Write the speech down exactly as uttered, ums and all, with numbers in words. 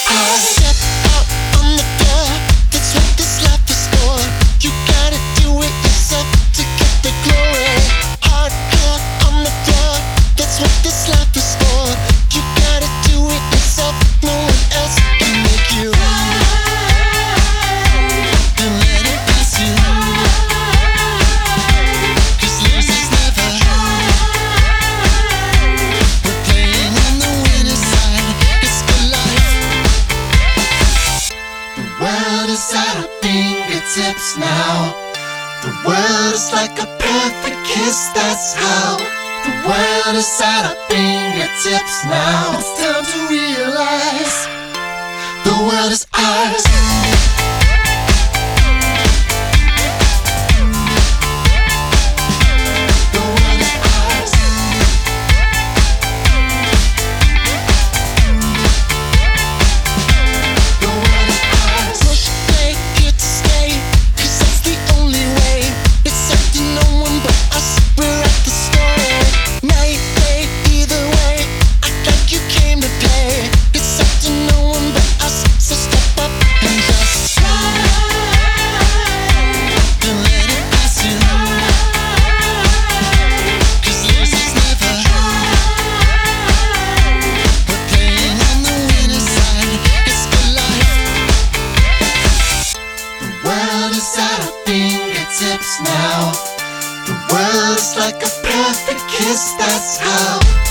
eyes. Step out on the floor, that's what this life is for. You gotta do it yourself to get the glory. Hardcore on the floor, that's what this life is for. You gotta do it yourself, no one else can make you. Don't let it pass you, 'cause losers never. We're playing on the winning side, it's for life. The world is at our fingertips now. The world is like a perfect kiss, that's how. The world is at our fingertips now. It's time to realize the world is ours. The world is ours. The world is ours. Push play, here to stay, 'cause that's the only way. It's up to no one but us, we're at the story. Night, day, either way, act like you came to play. It's up to no one but us, so step up and just try. Don't let it pass you, 'cause losers never. We're playing on the winning side, it's for life. The world is at our fingertips now. The world is like a perfect kiss, that's how.